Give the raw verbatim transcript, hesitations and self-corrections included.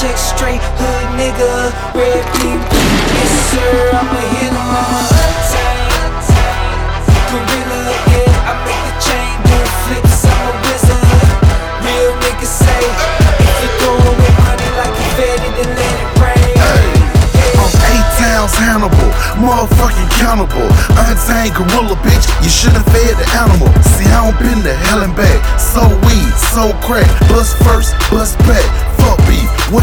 check straight, hood nigga, red beam, yes sir, I'ma hit 'em, I'm a untamed gorilla, yeah, I make the chain do flips, I'm a wizard. Real niggas say, if you throwin' with money like you fed it, then let it rain. I'm eight towns Hannibal, motherfucking countable. Untamed gorilla, bitch, you should've fed the animal. See, I don't been to hell and back. So weed, so crack, bust first, bust back. Fuck beef.